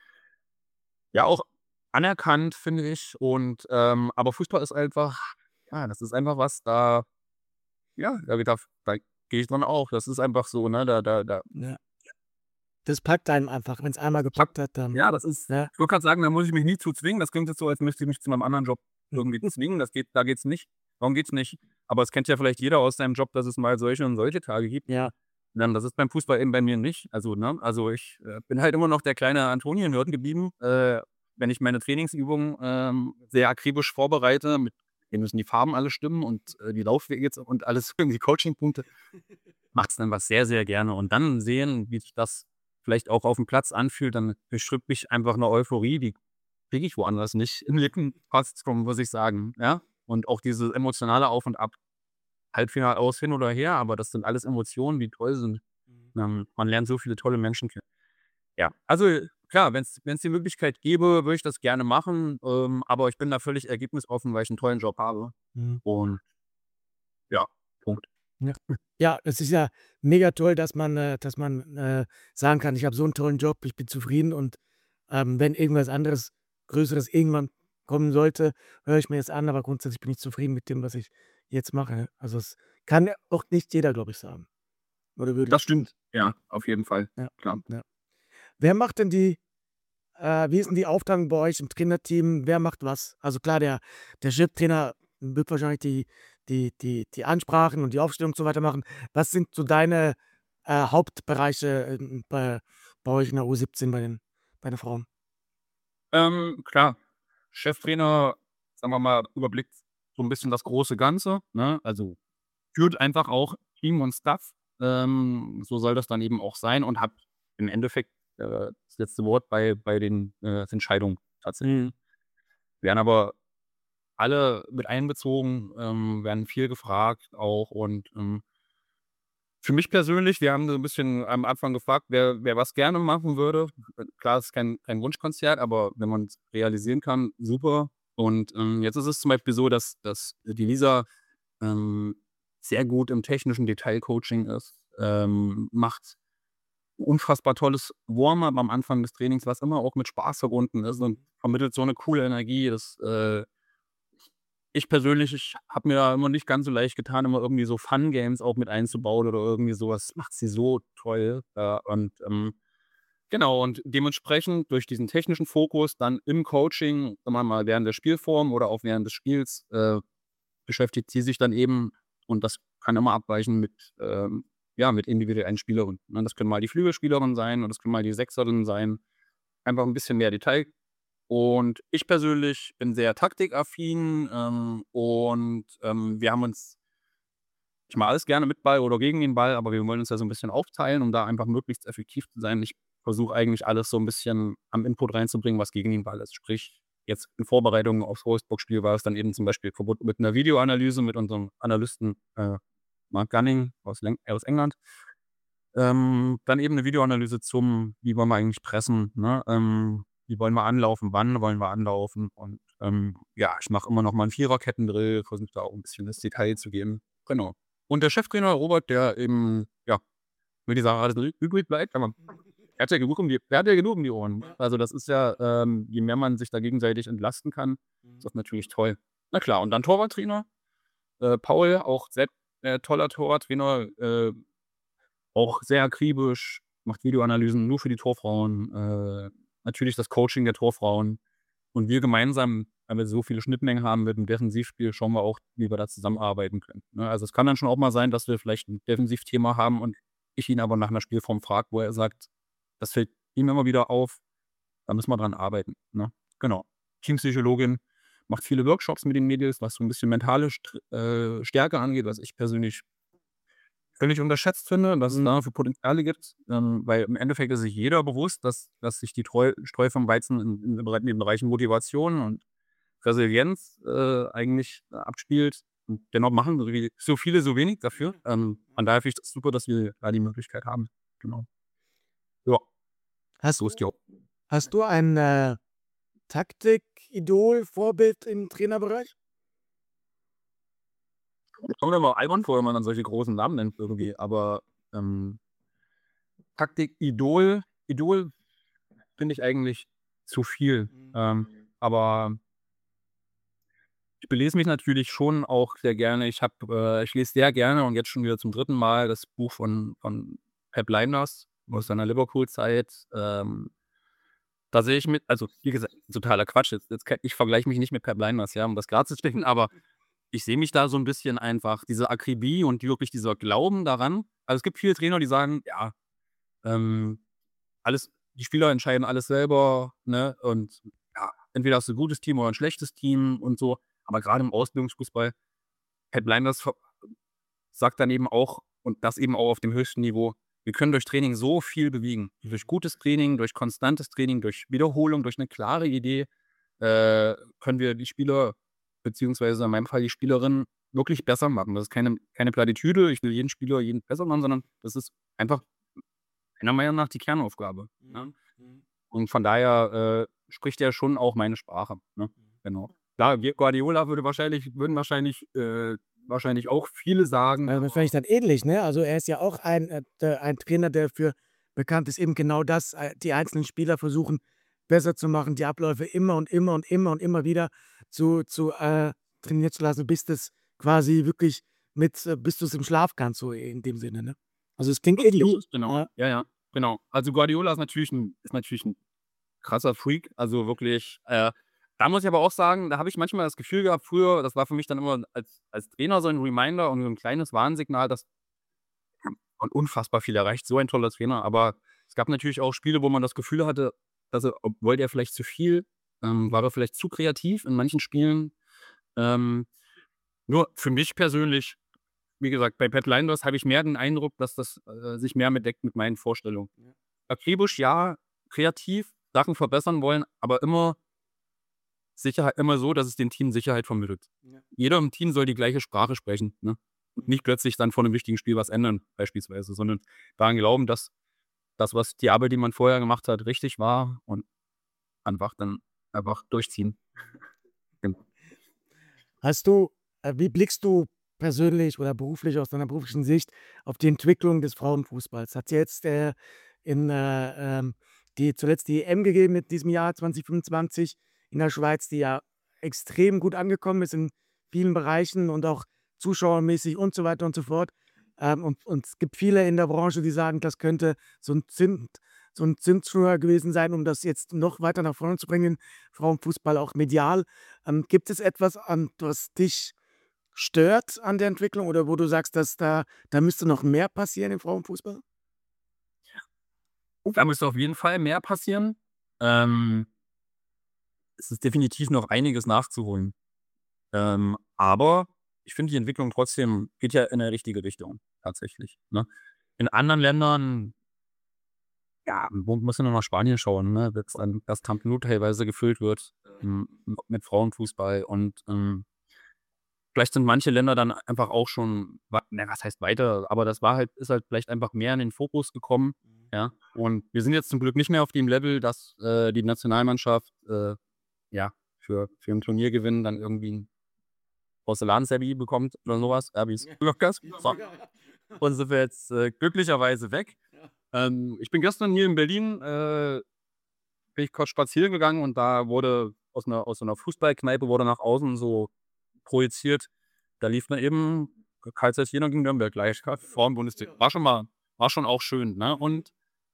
ja, auch anerkannt, finde ich. Und ähm, aber Fußball ist einfach, ja, das ist einfach was, da, ja, da, da, da gehe ich dran auch. Das ist einfach so, ne? Da, da, da Ja. Das packt einem einfach. Wenn es einmal gepackt hat, dann. Ja, das ist, Ja. ich wollte gerade sagen, da muss ich mich nie zu zwingen. Das klingt jetzt so, als müsste ich mich zu meinem anderen Job irgendwie zwingen. Das geht, da geht's nicht. Darum geht's nicht. Aber es kennt ja vielleicht jeder aus seinem Job, dass es mal solche und solche Tage gibt. Ja. Dann, das ist beim Fußball eben bei mir nicht. Also, ne, also ich äh, bin halt immer noch der kleine Antonienhirten geblieben. Äh, wenn ich meine Trainingsübungen ähm, sehr akribisch vorbereite, mit denen müssen die Farben alle stimmen und äh, die Laufwege jetzt und alles irgendwie Coachingpunkte, macht es dann was sehr, sehr gerne. Und dann sehen, wie sich das vielleicht auch auf dem Platz anfühlt, dann beschwippt mich einfach eine Euphorie, die kriege ich woanders nicht im Leben fast vom, muss ich sagen, ja? Und auch diese emotionale Auf und Ab, Halbfinale aus, hin oder her, aber das sind alles Emotionen, die toll sind. Ähm, man lernt so viele tolle Menschen kennen. Ja, also klar, wenn es die Möglichkeit gäbe, würde ich das gerne machen, ähm, aber ich bin da völlig ergebnisoffen, weil ich einen tollen Job habe Mhm. und ja, Punkt. Ja. Ja, es ist ja mega toll, dass man, äh, dass man äh, sagen kann, ich habe so einen tollen Job, ich bin zufrieden und ähm, wenn irgendwas anderes, Größeres irgendwann kommen sollte, höre ich mir das an, aber grundsätzlich bin ich zufrieden mit dem, was ich jetzt mache. Also es kann ja auch nicht jeder, glaube ich, sagen. Oder würde Das stimmt, ja, auf jeden Fall, ja, klar. ja. Wer macht denn die, äh, wie ist denn die Aufteilung bei euch im Trainerteam? Wer macht was? Also klar, der, der Cheftrainer wird wahrscheinlich die, die, die, die Ansprachen und die Aufstellung und so weiter machen. Was sind so deine äh, Hauptbereiche ähm, bei, bei euch in der U siebzehn bei den, bei den Frauen? Ähm, klar, Cheftrainer, sagen wir mal, überblickt so ein bisschen das große Ganze, ne? Also, führt einfach auch Team und Staff. Ähm, so soll das dann eben auch sein und hat im Endeffekt äh, das letzte Wort bei bei den äh, Entscheidungen tatsächlich. Mhm. Werden aber alle mit einbezogen, ähm, werden viel gefragt auch und, ähm für mich persönlich, wir haben so 'n bisschen am Anfang gefragt, wer wer was gerne machen würde. Äh, klar, es ist kein kein Wunschkonzert, aber wenn man's realisieren kann, super. Und, ähm, jetzt ist es zum Beispiel so, dass dass die Lisa, ähm, sehr gut im technischen Detailcoaching ist, ähm, macht unfassbar tolles Warm-up am Anfang des Trainings, was immer auch mit Spaß verbunden ist und vermittelt so 'ne coole Energie. Das, äh ich persönlich, ich habe mir da immer nicht ganz so leicht getan, immer irgendwie so Fun Games auch mit einzubauen oder irgendwie so was. Das macht sie so toll. Äh, und, ähm, genau, und dementsprechend durch diesen technischen Fokus dann im Coaching, sagen wir mal während der Spielform oder auch während des Spiels, äh, beschäftigt sie sich dann eben und das kann immer abweichen mit, ähm ja, mit individuellen Spielerinnen, ne? Das können mal die Flügelspielerin sein und das können mal die Sechserin sein. Einfach 'n bisschen mehr Detail. Und ich persönlich bin sehr taktikaffin, ähm, und, ähm, wir haben uns ich mache alles gerne mit Ball oder gegen den Ball, aber wir wollen uns da so 'n bisschen aufteilen, um da einfach möglichst effektiv zu sein. Ich versuche eigentlich alles so 'n bisschen am Input reinzubringen, was gegen den Ball ist. Sprich, jetzt in Vorbereitung aufs Wolfsburg-Spiel war es dann eben zum Beispiel verbunden mit 'ner Videoanalyse mit unserem Analysten, äh, Mark Gunning aus Leng aus England. Ähm, dann eben 'ne Videoanalyse zum: Wie wollen wir eigentlich pressen, ne? Ähm, wie wollen wir anlaufen? Wann wollen wir anlaufen? Und, ähm, ja, ich mache immer noch mal 'n Viererkettendrill, versuche da auch 'n bisschen ins Detail zu gehen. Genau. Und der Cheftrainer Robert, der eben, ja, will nicht sagen, alles ü übrig bleibt, aber er hat ja genug um die er hat ja genug um die Ohren. Also, das ist ja, ähm je mehr man sich da gegenseitig entlasten kann, ist das natürlich toll. Na klar, und dann Torwarttrainer, äh, Paul, auch sehr, äh, toller Torwarttrainer, äh, auch sehr akribisch, macht Videoanalysen nur für die Torfrauen, äh, natürlich das Coaching der Torfrauen. Und wir gemeinsam, weil wir so viele Schnittmengen haben mit dem Defensivspiel, schauen wir auch, wie wir da zusammenarbeiten können, ne? Also, es kann dann schon auch mal sein, dass wir vielleicht 'n Defensivthema haben und ich ihn aber nach 'ner Spielform frage, wo er sagt, das fällt ihm immer wieder auf, da müssen wir dran arbeiten, ne? Genau. Teampsychologin, macht viele Workshops mit den Mädels, was so 'n bisschen mentale Str äh, Stärke angeht, was ich persönlich völlig unterschätzt finde, was es Mhm. da für Potenziale gibt. Ähm, weil im Endeffekt ist sich jeder bewusst, dass dass sich die Treu Streu vom Weizen in in den den Bereichen Motivation und Resilienz, äh, eigentlich abspielt. Und dennoch machen so wie so viele so wenig dafür. Ähm, von daher finde ich das super, dass wir da die Möglichkeit haben. Genau. Ja. Hast So ist die du Au hast du ein, äh, Taktik-Idol, Vorbild im Trainerbereich? Kommt mir immer albern vor, wenn man dann solche großen Namen nennt irgendwie, aber, ähm Taktik-Idol Idol finde ich eigentlich zu viel. Ähm, aber ich belese mich natürlich schon auch sehr gerne. Ich habe äh, ich lese sehr gerne und jetzt schon wieder zum dritten Mal das Buch von von Pep Lijnders aus seiner Liverpool-Zeit. Ähm da sehe ich mit also, wie gesagt, totaler Quatsch. Jetzt jetzt ke ich vergleiche mich nicht mit Pep Lijnders, ja, um das klarzustellen, aber ich sehe mich da so 'n bisschen einfach diese Akribie und wirklich dieser Glauben daran. Also, es gibt viele Trainer, die sagen: „Ja, ähm, alles die Spieler entscheiden alles selber, ne? Und ja, entweder hast du 'n gutes Team oder 'n schlechtes Team und so.“ Aber grade im Ausbildungsfußball, Pep Lijnders ver sagt dann eben auch und das eben auch auf dem höchsten Niveau: „Wir können durch Training so viel bewegen. Durch gutes Training, durch konstantes Training, durch Wiederholung, durch 'ne klare Idee, äh, können wir die Spieler beziehungsweise in meinem Fall die Spielerinnen wirklich besser machen.“ Das ist keine keine Plattitüde, ich will jeden Spieler jeden besser machen, sondern das ist einfach meiner Meinung nach die Kernaufgabe, ne? Mhm, mhm. Und von daher, äh, spricht er schon auch meine Sprache, ne? Genau. Klar, Gue Guardiola würde wahrscheinlich würden wahrscheinlich äh, wahrscheinlich auch viele sagen, Äh, aber wahrscheinlich dann ähnlich, ne? Also, er ist ja auch ein, äh, d ein Trainer, der dafür bekannt ist, eben genau das, äh, die einzelnen Spieler versuchen besser zu machen, die Abläufe immer und immer und immer und immer wieder zu zu, äh, trainieren zu lassen, bis das quasi wirklich mit äh, bis du's im Schlaf kannst, so in dem Sinne, ne? Also, es klingt ähnlich. Genau. Ja. Ja, ja, genau. Also, Guardiola ist natürlich 'n ist natürlich 'n krasser Freak, also, wirklich, äh da muss ich aber auch sagen, da habe ich manchmal das Gefühl gehabt früher, das war für mich dann immer als als Trainer so 'n Reminder und so 'n kleines Warnsignal, dass und unfassbar viel erreicht, so ein toller Trainer. Aber es gab natürlich auch Spiele, wo man das Gefühl hatte, dass er ob wollte er vielleicht zu viel, ähm, war er vielleicht zu kreativ in manchen Spielen. Ähm, nur für mich persönlich, wie gesagt, bei Pep Lijnders habe ich mehr den Eindruck, dass das, äh, sich mehr mit deckt mit meinen Vorstellungen. Akribisch, ja, kreativ, Sachen verbessern wollen, aber immer Sicherheit immer so, dass es dem Team Sicherheit vermittelt. Ja. Jeder im Team soll die gleiche Sprache sprechen, ne? Und nicht plötzlich dann vor einem wichtigen Spiel was ändern, beispielsweise, sondern daran glauben, dass das, was die Arbeit, die man vorher gemacht hat, richtig war und einfach dann einfach durchziehen. Genau. Hast du, äh, wie blickst du persönlich oder beruflich aus deiner beruflichen Sicht auf die Entwicklung des Frauenfußballs? Hat jetzt äh, in äh, ähm, die zuletzt die E M gegeben in diesem Jahr zwanzig fünfundzwanzig in der Schweiz, die ja extrem gut angekommen ist in vielen Bereichen und auch zuschauermäßig und so weiter und so fort. Ähm, und, und es gibt viele in der Branche, die sagen, das könnte so ein Zünd, so ein Zündschnur gewesen sein, um das jetzt noch weiter nach vorne zu bringen, Frauenfußball auch medial. Ähm, gibt es etwas, an was dich stört an der Entwicklung oder wo du sagst, dass da, da müsste noch mehr passieren im Frauenfußball? Da müsste auf jeden Fall mehr passieren. Ähm, es ist definitiv noch einiges nachzuholen. Ähm, aber ich finde, die Entwicklung trotzdem geht ja in eine richtige Richtung, tatsächlich, ne? In anderen Ländern, ja, wo muss man nach Spanien schauen, ne, dass dann das Camp Nou teilweise gefüllt wird, ähm, mit Frauenfußball und, ähm, vielleicht sind manche Länder dann einfach auch schon wa na, was heißt weiter, aber das war halt ist halt vielleicht einfach mehr in den Fokus gekommen, ja? Und wir sind jetzt zum Glück nicht mehr auf dem Level, dass, äh, die Nationalmannschaft, äh, ja, für für 'n Turniergewinn dann irgendwie 'n Porzellanservie bekommt oder sowas, ja, wie es Ja. früher gab. Ja, So, ja, ja. und sind wir jetzt, äh, glücklicherweise weg. Ja. Ähm, ich bin gestern hier in Berlin, äh, bin ich kurz spazieren gegangen und da wurde aus 'ner aus so 'ner Fußballkneipe wurde nach außen so projiziert. Da lief dann eben Carl Zeiss Jena gegen Nürnberg gleich, Frauenbundesliga. War schon mal war schon auch schön, ne? Und,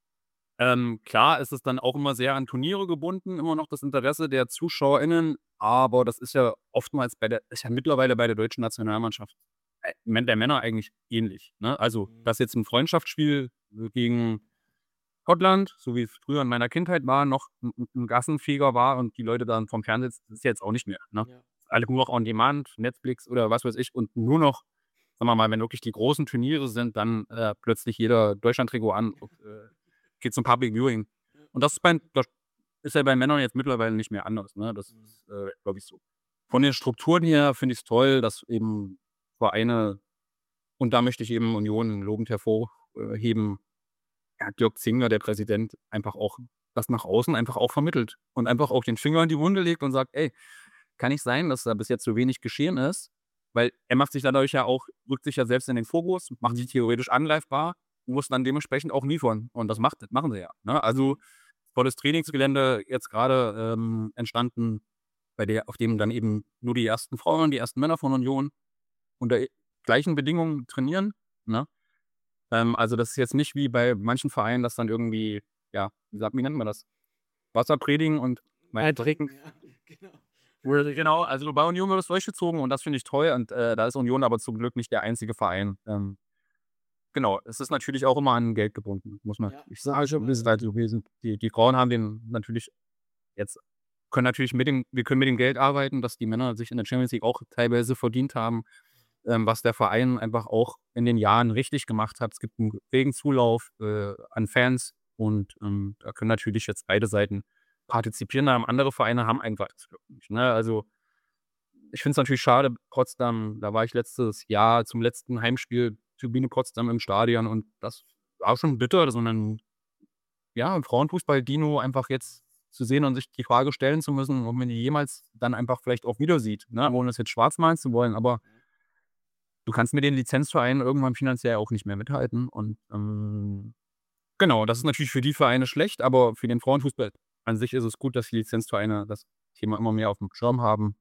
ähm, klar ist es dann auch immer sehr an Turniere gebunden, immer noch das Interesse der ZuschauerInnen, aber das ist ja oftmals bei der ist ja mittlerweile bei der deutschen Nationalmannschaft, äh, Män der Männer eigentlich ähnlich, ne? Also, dass jetzt 'n Freundschaftsspiel gegen Schottland, so wie es früher in meiner Kindheit war, noch 'n 'n 'n Gassenfeger war und die Leute dann vorm Fernseher sitzen, ist jetzt auch nicht mehr, ne? Ja. Alle nur noch on demand, Netflix oder was weiß ich und nur noch, sagen wir mal, wenn wirklich die großen Turniere sind, dann, äh, plötzlich jeder Deutschland-Trikot an und, äh, geht zum Public Viewing. Und das ist bei das ist ja bei Männern jetzt mittlerweile nicht mehr anders, ne? Das ist, äh, glaube ich, so. Von den Strukturen her finde ich's toll, dass eben Vereine und da möchte ich eben Union lobend hervorheben, ja, Dirk Zingler, der Präsident, einfach auch das nach außen einfach auch vermittelt und einfach auch den Finger in die Wunde legt und sagt: „Ey, kann nicht sein, dass da bis jetzt so wenig geschehen ist." Weil er macht sich dadurch ja auch rückt sich ja selbst in den Fokus, macht sich theoretisch angreifbar und muss dann dementsprechend auch liefern. Und das macht machen sie ja, ne? Also, volles Trainingsgelände jetzt grade, ähm, entstanden, bei der auf dem dann eben nur die ersten Frauen, die ersten Männer von Union unter e gleichen Bedingungen trainieren, ne? Ähm, also, das ist jetzt nicht wie bei manchen Vereinen, dass dann irgendwie, ja, wie sagt wie nennt man das? Wasser predigen und Wein trinken. Ja, genau. Wurde genau, also bei Union wird das durchgezogen und das finde ich toll und, äh, da ist Union aber zum Glück nicht der einzige Verein. Ähm, genau, es ist natürlich auch immer an Geld gebunden, muss man Ja, ich sage schon, das ist halt so gewesen. Die die Frauen haben den natürlich jetzt können natürlich mit dem wir können mit dem Geld arbeiten, dass die Männer sich in der Champions League auch teilweise verdient haben, ähm, was der Verein einfach auch in den Jahren richtig gemacht hat. Es gibt 'n regen Zulauf, äh, an Fans und, ähm, da können natürlich jetzt beide Seiten partizipieren, aber andere Vereine haben einfach das Glück nicht, ne? Also, ich finde es natürlich schade, Potsdam, da war ich letztes Jahr zum letzten Heimspiel Turbine Potsdam im Stadion und das war schon bitter, so 'nen, ja, Frauenfußball-Dino einfach jetzt zu sehen und sich die Frage stellen zu müssen, ob man die jemals dann einfach vielleicht auch wieder sieht, ne? Ohne es jetzt schwarz malen zu wollen, aber du kannst mit den Lizenzvereinen irgendwann finanziell auch nicht mehr mithalten und, ähm, genau, das ist natürlich für die Vereine schlecht, aber für den Frauenfußball an sich ist es gut, dass die Lizenzvereine das Thema immer mehr aufm Schirm haben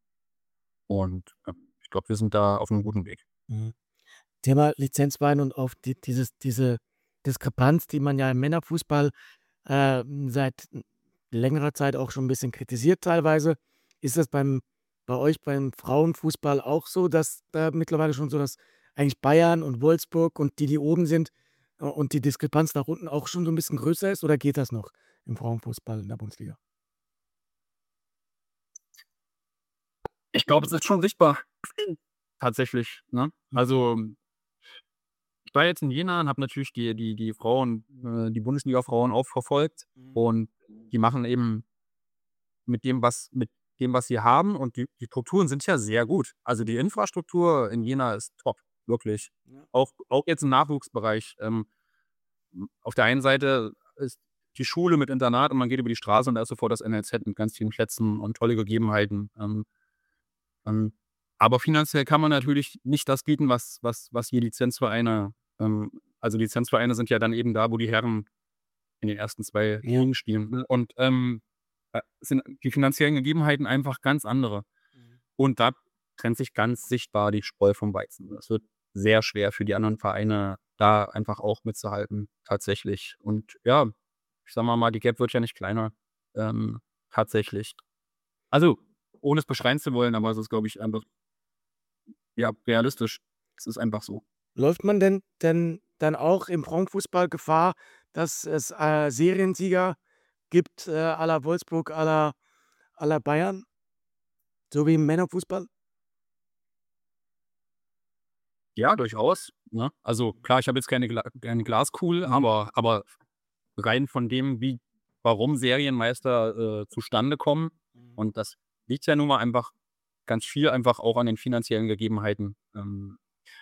und, ähm, ich glaube, wir sind da auf 'nem guten Weg. Mhm. Thema Lizenzwein und auf die dieses diese Diskrepanz, die man ja im Männerfußball, ähm, seit längerer Zeit auch schon 'n bisschen kritisiert teilweise. Ist das beim bei euch beim Frauenfußball auch so, dass da mittlerweile schon so dass eigentlich Bayern und Wolfsburg und die, die oben sind, äh, und die Diskrepanz nach unten auch schon so 'n bisschen größer ist oder geht das noch im Frauenfußball in der Bundesliga? Ich glaube, es ist schon sichtbar. Tatsächlich, ne? Also, ich war jetzt in Jena und habe natürlich die die die Frauen äh, die Bundesliga-Frauen auch verfolgt Mhm. und die machen eben mit dem, was mit dem, was sie haben. Und die, die Strukturen sind ja sehr gut. Also die Infrastruktur in Jena ist top, wirklich. Ja. Auch, auch jetzt im Nachwuchsbereich. Ähm, auf der einen Seite ist die Schule mit Internat und man geht über die Straße und da ist sofort das N L Z mit ganz vielen Plätzen und tolle Gegebenheiten. Ähm, ähm, aber finanziell kann man natürlich nicht das bieten, was, was, was hier Lizenzvereine, ähm, also Lizenzvereine sind ja dann eben da, wo die Herren in den ersten zwei Ja. Ligen spielen. Ne? Und ähm, äh, sind die finanziellen Gegebenheiten einfach ganz andere. Mhm. Und da trennt sich ganz sichtbar die Spreu vom Weizen. Es wird sehr schwer für die anderen Vereine, da einfach auch mitzuhalten, tatsächlich. Und ja, ich sag mal mal, die Gap wird ja nicht kleiner, ähm, tatsächlich. Also, ohne es beschreien zu wollen, aber es ist, glaube ich, einfach ja, realistisch. Es ist einfach so. Läuft man denn denn dann auch im Frauenfußball Gefahr, dass es, äh, Seriensieger gibt, äh, à la Wolfsburg, à la à la Bayern, so wie im Männerfußball? Ja, durchaus, ne? Also, klar, ich habe jetzt keine Gla keine Glaskugel, Mhm. aber aber rein von dem, wie warum Serienmeister, äh, zustande kommen Mhm. und das liegt ja nun mal einfach ganz viel einfach auch an den finanziellen Gegebenheiten, ähm,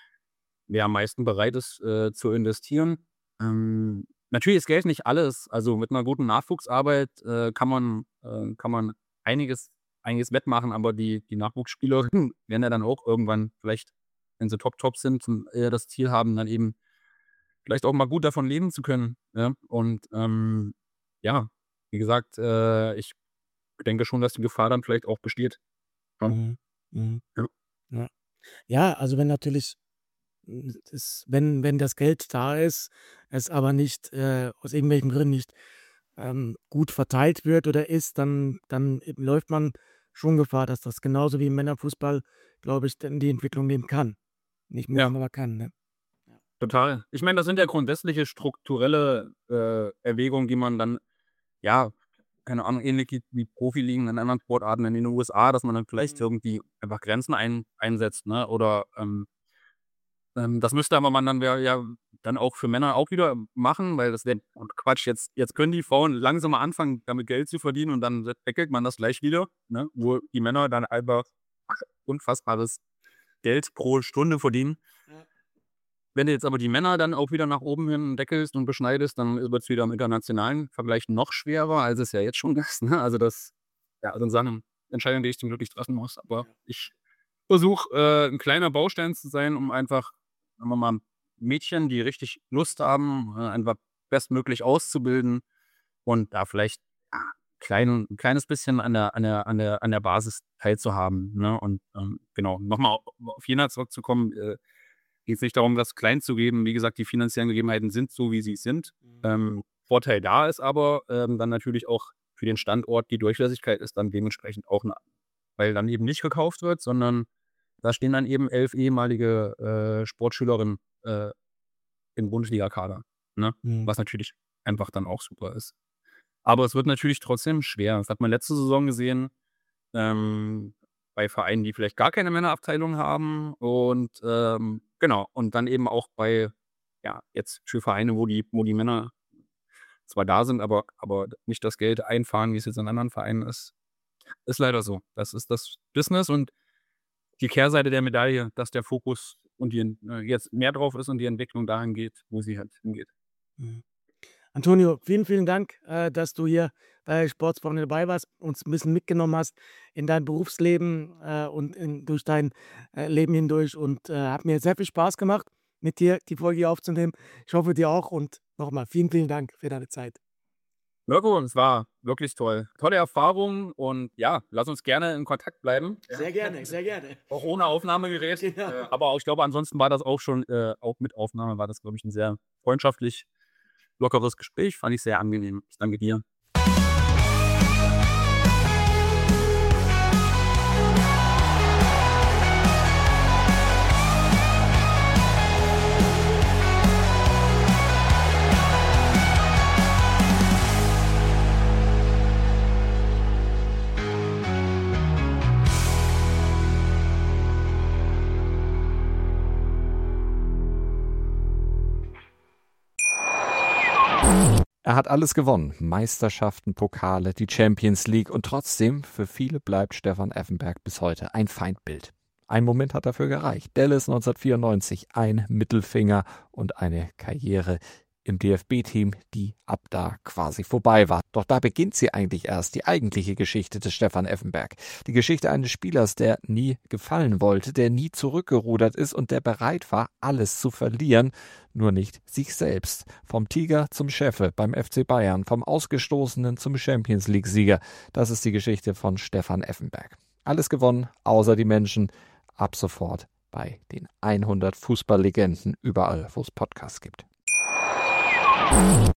wer am meisten bereit ist, äh, zu investieren. Ähm, natürlich ist Geld nicht alles. Also, mit einer guten Nachwuchsarbeit, äh, kann man äh, kann man einiges einiges wettmachen, aber die die Nachwuchsspielerinnen werden ja dann auch irgendwann vielleicht, wenn sie top, top sind, zum eher das Ziel haben, dann eben vielleicht auch mal gut davon leben zu können, ja? Und, ähm, ja, wie gesagt, äh, ich denke schon, dass die Gefahr dann vielleicht auch besteht. Ja. Mhm. Mhm. Ja. Ja. Ja, also wenn natürlich hm, das wenn wenn das Geld da ist, es aber nicht, äh, aus irgendwelchen Gründen nicht, ähm, gut verteilt wird oder ist, dann dann eben läuft man schon Gefahr, dass das genauso wie im Männerfußball, glaube ich, dann die Entwicklung nehmen kann. Nicht muss, Ja. aber kann, ne? Ja. Total. Ich meine, das sind ja grundsätzliche strukturelle, äh, Erwägungen, die man dann, ja, keine Ahnung, ähnlich wie wie Profiligen in anderen Sportarten in den U S A, dass man dann vielleicht Mhm. irgendwie einfach Grenzen ein einsetzt, ne? Oder, ähm ähm, das müsste aber man dann ja ja dann auch für Männer auch wieder machen, weil das wäre Quatsch. Jetzt jetzt können die Frauen langsam mal anfangen, damit Geld zu verdienen und dann deckelt man das gleich wieder, ne? Wo die Männer dann einfach unfassbares Geld pro Stunde verdienen. Ja. Wenn du jetzt aber die Männer dann auch wieder nach oben hin deckelst und beschneidest, dann wird es wieder im internationalen Vergleich noch schwerer, als es ja jetzt schon ist, ne? Also, das ja, sind Sachen Entscheidungen, die ich zum Glück nicht treffen muss. Aber Ja. ich versuche, äh, 'n kleiner Baustein zu sein, um einfach, sagen wir mal, Mädchen, die richtig Lust haben, äh, einfach bestmöglich auszubilden und da vielleicht, ja, klein 'n kleines bisschen an der an der an der an der Basis teilzuhaben, ne? Und, ähm, genau, noch mal auf Jena zurückzukommen, äh, geht's nicht darum, das klein zu geben. Wie gesagt, die finanziellen Gegebenheiten sind so, wie sie sind. Mhm. Ähm, Vorteil da ist aber, ähm, dann natürlich auch für den Standort die Durchlässigkeit ist dann dementsprechend auch 'ne weil dann eben nicht gekauft wird, sondern da stehen dann eben elf ehemalige, äh, Sportschülerinnen, äh, im Bundesligakader, ne? Mhm. Was natürlich einfach dann auch super ist. Aber es wird natürlich trotzdem schwer. Das hat man letzte Saison gesehen, ähm, bei Vereinen, die vielleicht gar keine Männerabteilung haben und, ähm, genau, und dann eben auch bei ja, jetzt für Vereine, wo die wo die Männer zwar da sind, aber aber nicht das Geld einfahren, wie es jetzt in anderen Vereinen ist. Ist leider so. Das ist das Business und die Kehrseite der Medaille, dass der Fokus und die äh, jetzt mehr drauf ist und die Entwicklung dahin geht, wo sie halt hingeht. Mhm. Antonio, vielen, vielen Dank, äh, dass du hier bei Sportsfreunde dabei warst, uns ein bisschen mitgenommen hast in dein Berufsleben, äh, und in durch dein, äh, Leben hindurch und, äh, hat mir sehr viel Spaß gemacht, mit dir die Folge hier aufzunehmen. Ich hoffe, dir auch und nochmal vielen, vielen Dank für deine Zeit. Mirko, es war wirklich toll. Tolle Erfahrung und ja, lass uns gerne in Kontakt bleiben. Ja. Sehr gerne, sehr gerne. Auch ohne Aufnahmegerät. Genau. Äh, aber auch, ich glaube, ansonsten war das auch schon, äh, auch mit Aufnahme war das, glaube ich, ein sehr freundschaftlich lockeres Gespräch. Fand ich sehr angenehm. Ich danke dir. Er hat alles gewonnen. Meisterschaften, Pokale, die Champions League und trotzdem, für viele bleibt Stefan Effenberg bis heute ein Feindbild. Ein Moment hat dafür gereicht. Dallas neunzehnhundertvierundneunzig, ein Mittelfinger und eine Karriere im D F B-Team, die ab da quasi vorbei war. Doch da beginnt sie eigentlich erst, die eigentliche Geschichte des Stefan Effenberg. Die Geschichte eines Spielers, der nie gefallen wollte, der nie zurückgerudert ist und der bereit war, alles zu verlieren, nur nicht sich selbst. Vom Tiger zum Chefe beim F C Bayern, vom Ausgestoßenen zum Champions-League-Sieger. Das ist die Geschichte von Stefan Effenberg. Alles gewonnen, außer die Menschen. Ab sofort bei den hundert Fußballlegenden, überall, wo es Podcasts gibt.